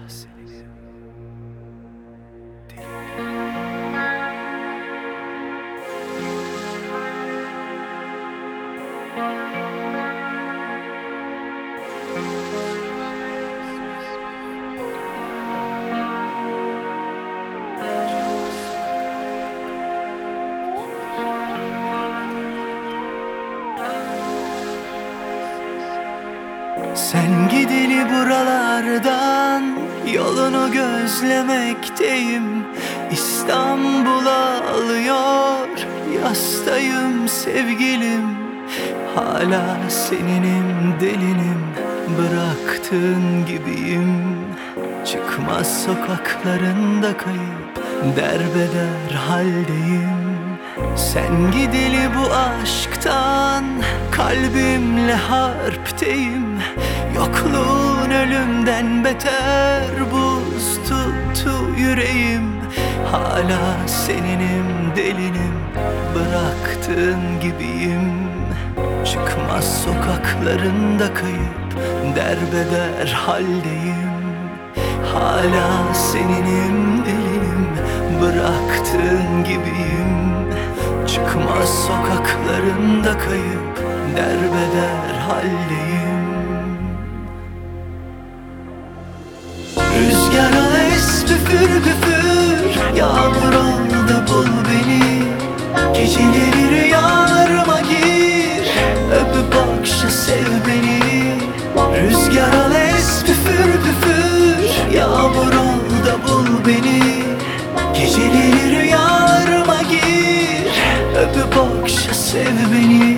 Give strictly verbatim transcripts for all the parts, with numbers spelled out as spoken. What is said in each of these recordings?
seninim, sen gideli buralardan yolunu gözlemekteyim. İstanbul'a alıyor yastayım sevgilim. Hala seninim, delinim, bıraktığın gibiyim. Çıkmaz sokaklarında kayıp derbeder haldeyim. Sen gideli bu aşktan kalbimle harpteyim. Yokluğun ölümden beter buz tuttu yüreğim. Hala seninim, delinim, bıraktığın gibiyim. Çıkmaz sokaklarında kayıp derbeder haldeyim. Hala seninim, delinim, bıraktığın gibiyim. Çıkmaz sokaklarında kayıp derbeder haldeyim. Rüzgar al es püfür püfür, yağmur ol da bul beni. Geceleri rüyalarıma gir, öpüp okşa sev beni. Rüzgar al es püfür püfür, yağmur ol da bul beni. Geceleri rüyalarıma gir, öpüp okşa sev beni.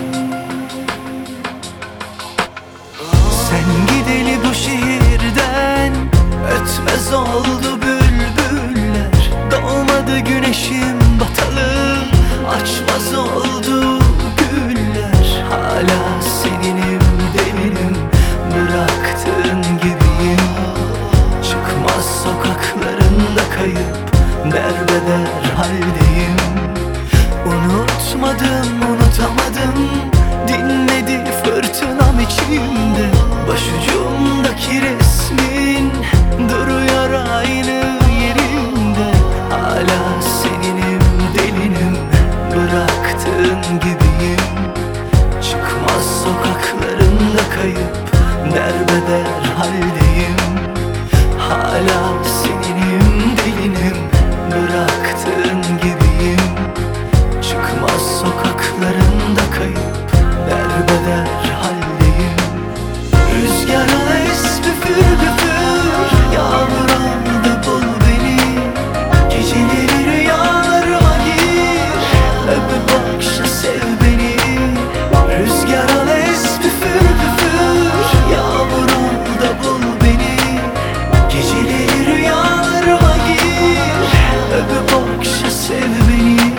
Sen gideli bu şehirden ötmez oldu bülbüller. Doğmadı güneşim batalı, açmaz oldu güller. Hala seninim, delinim, bıraktığın gibiyim. Çıkmaz sokaklarında kayıp derbeder haldeyim. Unutmadım, unutamadım, dinmedi fırtınam içimde. Başucumdaki resmin duruyor aynı yerinde. Hala seninim, delinim, bıraktığın gibiyim. Çıkmaz sokaklarında kayıp derbeder haldeyim. Hala seninim, delinim, bıraktığın gibiyim. Çıkmaz sokaklarında kayıp derbeder haldeyim. Rüzgar al es püfür püfür, yağmur al da bul beni. Geceleri rüyalarıma gir, öpüp okşa sev beni. Rüzgar al es püfür püfür, yağmur ol da bul beni. Geceleri rüyalarıma gir, öpüp okşa sev beni.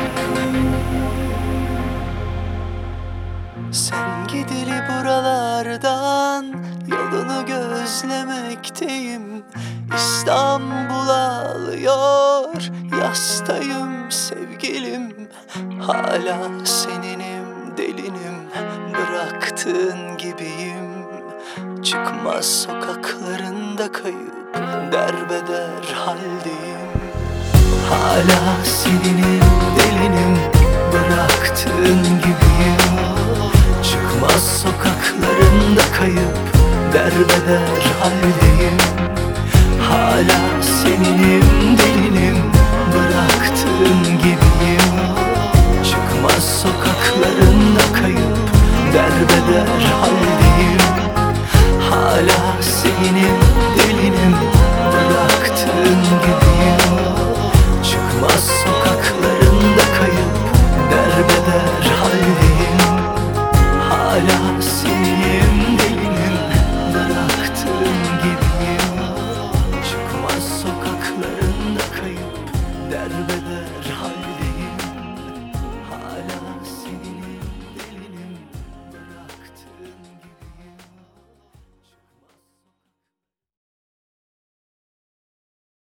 Sen gideli buralardan yolunu gözlemekteyim. İstanbul'a alıyor yastayım sevgilim. Hala seninim, delinim, bıraktığın gibiyim. Çıkmaz sokaklarında kayıp derbeder haldeyim. Hala seninim, delinim, bıraktığın gibiyim. Çıkmaz sokaklarında kayıp derbeder haldeyim. Hala seninim, delinim, bıraktığın gibiyim. Çıkmaz sokaklarında kayıp derbeder haldeyim. Hala seninim,